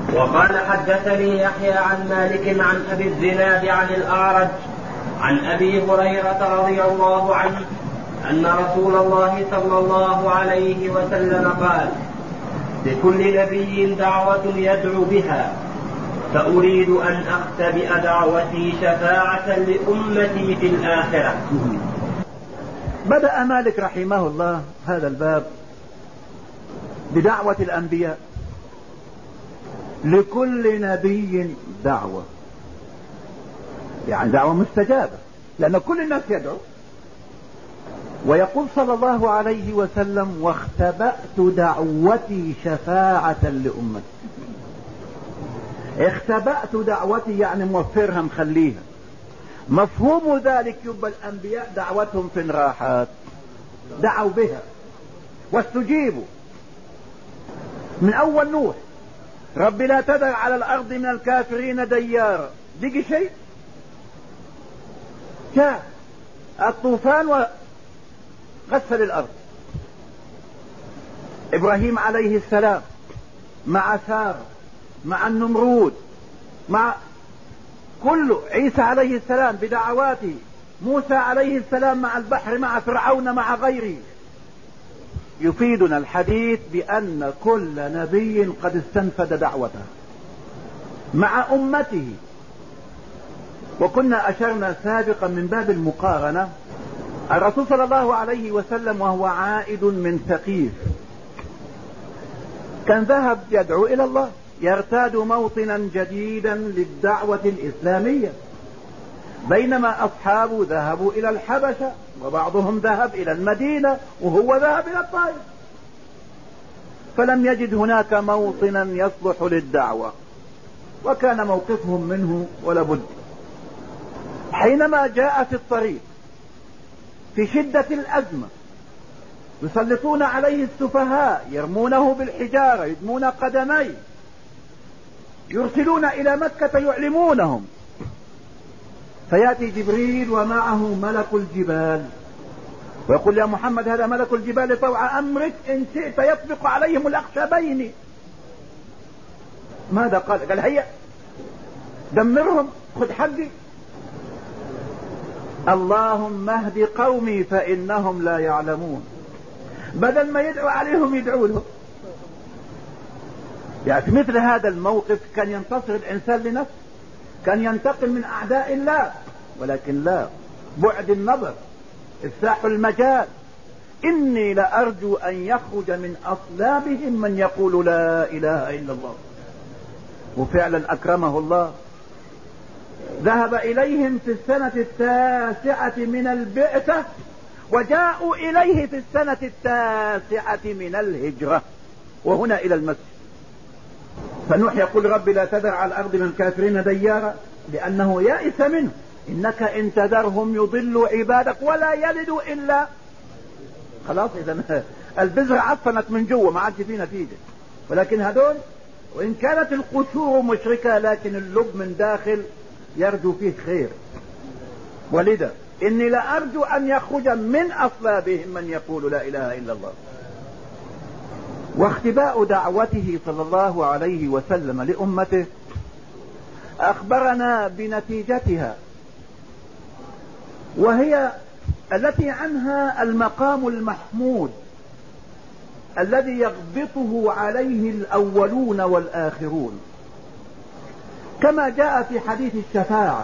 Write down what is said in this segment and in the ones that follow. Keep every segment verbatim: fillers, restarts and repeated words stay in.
وقال حدثني يحيى عن مالك عن أبي الزناد عن الأعرج عن أبي هريرة رضي الله عنه أن رسول الله صلى الله عليه وسلم قال: لكل نبي دعوة يدعو بها، فأريد أن أختبئ دعوتي شفاعة لأمتي في الآخرة. بدأ مالك رحمه الله هذا الباب بدعوة الأنبياء. لكل نبي دعوة، يعني دعوة مستجابة، لأن كل الناس يدعو. ويقول صلى الله عليه وسلم: واختبأت دعوتي شفاعة لأمتي. اختبأت دعوتي يعني موفرها مخليها. مفهوم ذلك يبقى الأنبياء دعوتهم في راحات، دعوا بها واستجيبوا. من أول نوح: رب لا تذر على الأرض من الكافرين ديارا، بقي شيء؟ جاء الطوفان وغسل الأرض. إبراهيم عليه السلام مع سارة مع النمرود مع كله، عيسى عليه السلام بدعواته، موسى عليه السلام مع البحر مع فرعون مع غيره. يفيدنا الحديث بأن كل نبي قد استنفد دعوته مع أمته. وكنا أشرنا سابقا من باب المقارنة، الرسول صلى الله عليه وسلم وهو عائد من ثقيف كان ذهب يدعو إلى الله، يرتاد موطنا جديدا للدعوة الإسلامية، بينما أصحابه ذهبوا إلى الحبشة، وبعضهم ذهب إلى المدينة، وهو ذهب إلى الطائف، فلم يجد هناك موطنا يصلح للدعوة، وكان موقفهم منه ولا بد. حينما جاء في الطريق في شدة الأزمة يسلطون عليه السفهاء، يرمونه بالحجارة، يدمون قدميه، يرسلون إلى مكة يعلمونهم، فيأتي جبريل ومعه ملك الجبال ويقول: يا محمد هذا ملك الجبال طوع أمرك، إن شئت يطبق عليهم الأخشبين. ماذا قال؟ قال: هيا دمرهم، خذ حقي. اللهم اهد قومي فإنهم لا يعلمون. بدل ما يدعو عليهم يدعو له. يعني في مثل هذا الموقف كان ينتصر الإنسان لنفسه، كان ينتقم من أعداء الله، ولكن لا، بعد النظر، إفساح المجال. إني لأرجو أن يخرج من أصلابهم من يقول لا إله إلا الله. وفعلا أكرمه الله، ذهب إليهم في السنة التاسعة من البعثة، وجاءوا إليه في السنة التاسعة من الهجرة، وهنا إلى المسجد. فنوح يقول: رب لا تذر على الأرض من الكافرين ديارا، لأنه يائس منه. إنك إن تذرهم يضلوا عبادك ولا يلدوا إلا. خلاص، إذا البذرة عفنت من جوه، ما عادش فيه نتيجة. ولكن هذول وإن كانت القشور مشركة، لكن اللب من داخل يرجو فيه خير. ولذا إني لأرجو أن يخرج من أصلابهم من يقول لا إله إلا الله. واختباء دعوته صلى الله عليه وسلم لأمته أخبرنا بنتيجتها، وهي التي عنها المقام المحمود الذي يغبطه عليه الأولون والآخرون، كما جاء في حديث الشفاعة: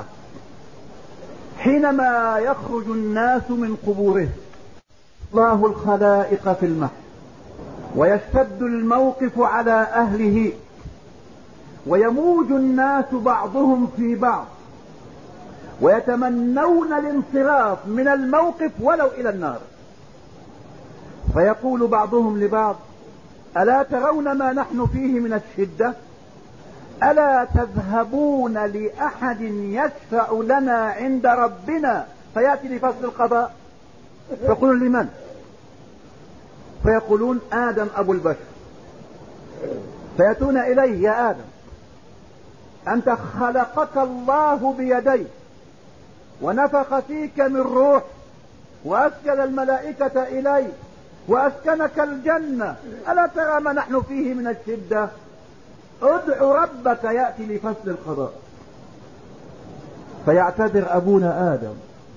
حينما يخرج الناس من قبورهم الله الخلائق في المحشر، ويشتد الموقف على أهله، ويموج الناس بعضهم في بعض، ويتمنون الانصراف من الموقف ولو إلى النار، فيقول بعضهم لبعض: ألا ترون ما نحن فيه من الشدة؟ ألا تذهبون لأحد يشفع لنا عند ربنا فيأتي لفصل القضاء؟ فيقولون: لمن؟ فيقولون: آدم أبو البشر. فيأتون إليه: يا آدم، أنت خلقك الله بيديه، ونفخ فيك من روح، وأسجد الملائكة إليه، وأسكنك الجنة، ألا ترى ما نحن فيه من الشدة؟ ادع ربك يأتي لفصل القضاء. فيعتذر أبونا آدم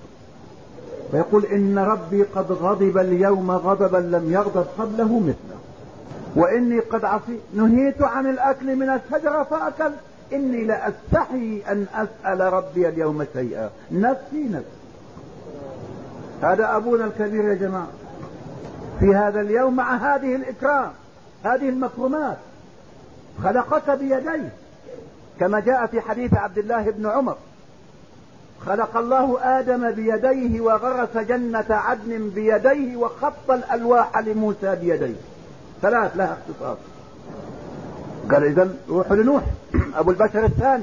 فيقول إن ربي قد غضب اليوم غضبا لم يغضب قبله مثله، وإني قد عصيت نهيت عن الأكل من الشجرة فأكل، إني لأستحي أن أسأل ربي اليوم شيئا، نفسي نفسي. هذا أبونا الكبير يا جماعة في هذا اليوم مع هذه الإكرام، هذه المكرمات، خلقك بيديه كما جاء في حديث عبد الله بن عمر: خلق الله آدم بيديه وغرس جنة عدن بيديه وخط الألواح لموسى بيديه. ثلاث لها اختصاص. قال إذن روحوا لنوح أبو البشر الثاني،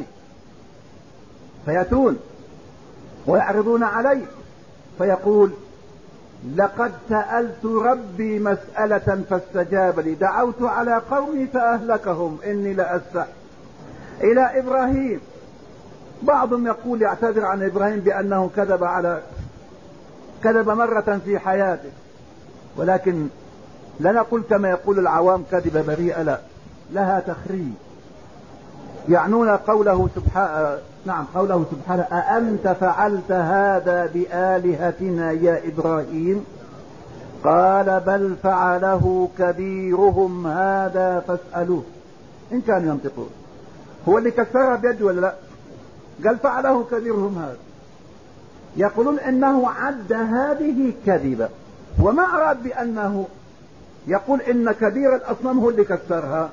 فيأتون ويعرضون عليه فيقول: لقد سألت ربي مسألة فاستجاب لي، دعوت على قومي فأهلكهم، إني لأستحي. إلى إبراهيم، بعضهم يقول يعتذر عن إبراهيم بأنه كذب على كذب مرة في حياته، ولكن لا نقول كما يقول العوام كذب بريئة، لا، لها تخريج. يعنون قوله سبحانه نعم قوله سبحانه: أأنت فعلت هذا بآلهتنا يا إبراهيم؟ قال: بل فعله كبيرهم هذا فاسألوه إن كانوا ينطقون. هو اللي كسرها بيده ولا لا؟ قال: فعله كبيرهم هذا. يقولون إنه عد هذه كذبة، وما أراد بأنه يقول إن كبير الأصنام هو اللي كسرها،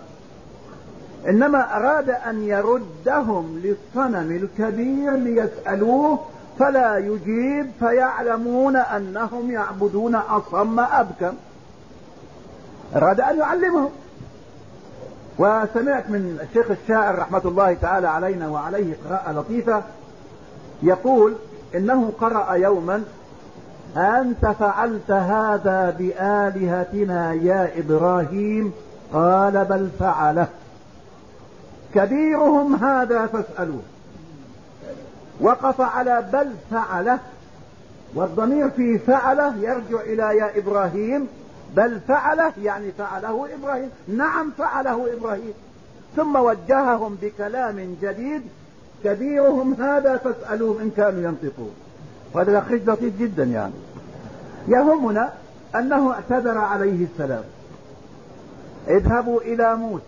إنما أراد أن يردهم للصنم الكبير ليسألوه فلا يجيب، فيعلمون أنهم يعبدون أصم أبكم. أراد أن يعلمهم. وسمعت من الشيخ الشاعر رحمة الله تعالى علينا وعليه قراءة لطيفة، يقول إنه قرأ يوما: أنت فعلت هذا بآلهتنا يا إبراهيم؟ قال: بل فعله كبيرهم هذا فاسألوه. وقف على بل فعله، والضمير في فعله يرجع إلى يا إبراهيم، بل فعله يعني فعله إبراهيم، نعم فعله إبراهيم. ثم وجههم بكلام جديد: كبيرهم هذا فاسألوهم إن كانوا ينطقون. وهذا تخريج لطيف جدا. يعني يهمنا أنه اعتذر عليه السلام: اذهبوا إلى موسى،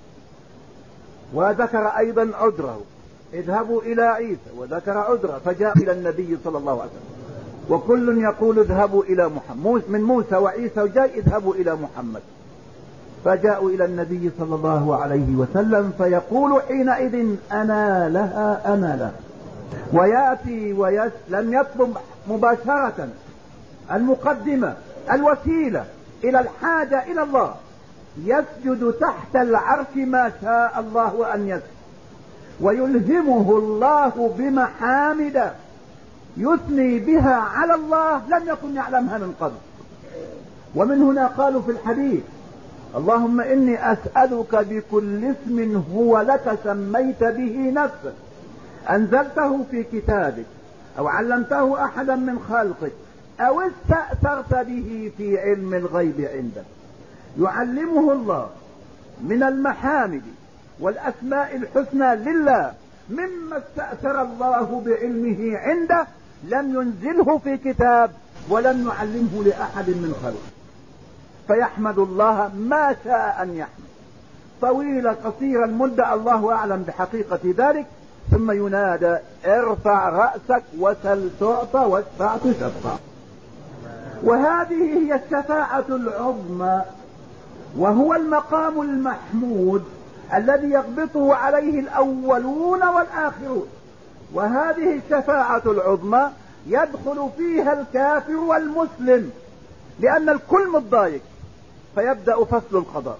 وذكر أيضا عذره، اذهبوا إلى عيسى وذكر عذره، فجاء إلى النبي صلى الله عليه وسلم، وكل يقول اذهبوا إلى محمد، من موسى وعيسى وجاء اذهبوا إلى محمد، فجاءوا إلى النبي صلى الله عليه وسلم فيقول حينئذ: أنا لها أنا لها. ويأتي ويس لم يطلب مباشرة المقدمة الوسيلة إلى الحاجة إلى الله، يسجد تحت العرش ما شاء الله أن يسجد، ويلهمه الله بمحامد يثني بها على الله لم يكن يعلمها من قبل. ومن هنا قالوا في الحديث: اللهم إني أسألك بكل اسم هو لك سميت به نفسك، أنزلته في كتابك، أو علمته أحدا من خلقك، أو استأثرت به في علم الغيب عندك. يعلمه الله من المحامد والأسماء الحسنى لله مما استأثر الله بعلمه عنده، لم ينزله في كتاب ولم يعلمه لأحد من خلقه، فيحمد الله ما شاء أن يحمد، طويل قصير المدة الله أعلم بحقيقة ذلك. ثم ينادى: ارفع رأسك وسل تعطى واشفع تشفع. وهذه هي الشفاعة العظمى، وهو المقام المحمود الذي يغبطه عليه الأولون والآخرون. وهذه الشفاعة العظمى يدخل فيها الكافر والمسلم، لأن الكل متضايق، فيبدأ فصل القضاء: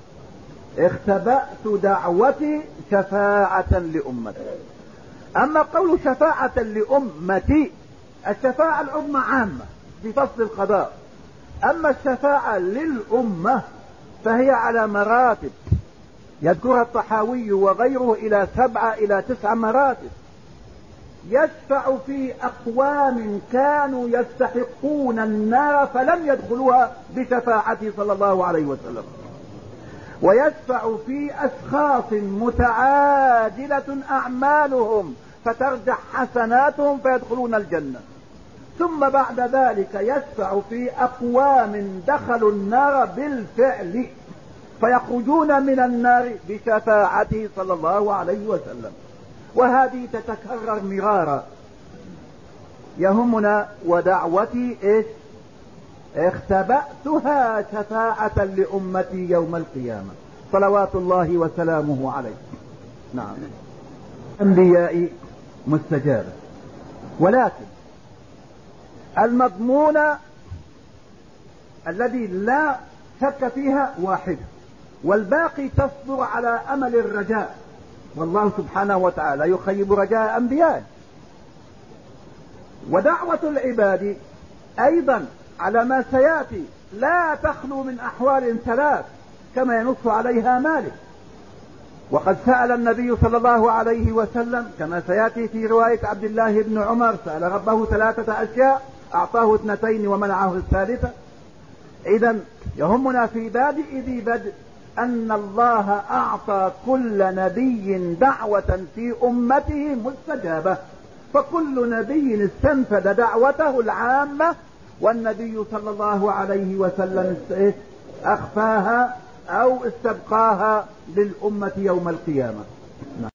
اختبأت دعوتي شفاعة لأمتي. أما قول شفاعة لأمتي، الشفاعة العظمى عامة في فصل القضاء، أما الشفاعة للأمة فهي على مراتب يذكرها الطحاوي وغيره إلى سبعة إلى تسع مراتب. يشفع في أقوام كانوا يستحقون النار فلم يدخلوها بشفاعته صلى الله عليه وسلم، ويشفع في أشخاص متعادلة أعمالهم فترجح حسناتهم فيدخلون الجنة، ثم بعد ذلك يشفع في أقوام دخلوا النار بالفعل فيخرجون من النار بشفاعته صلى الله عليه وسلم. وهذه تتكرر مرارا. يهمنا ودعوتي إيش؟ اختبأتها شفاعة لأمتي يوم القيامة صلوات الله وسلامه عليه. نعم، الأنبياء مستجابة، ولكن المضمون الذي لا شك فيها واحد، والباقي تصدر على أمل الرجاء، والله سبحانه وتعالى يخيب رجاء أنبيائه. ودعوة العباد أيضا على ما سيأتي لا تخلو من أحوال ثلاث كما ينص عليها مالك. وقد سأل النبي صلى الله عليه وسلم كما سيأتي في رواية عبد الله بن عمر، سأل ربه ثلاثة أشياء أعطاه اثنتين ومنعه الثالثة. إذا يهمنا في بادئ ذي بدء أن الله أعطى كل نبي دعوة في أمته مستجابة، فكل نبي استنفذ دعوته العامة، والنبي صلى الله عليه وسلم أخفاها أو استبقاها للأمة يوم القيامة.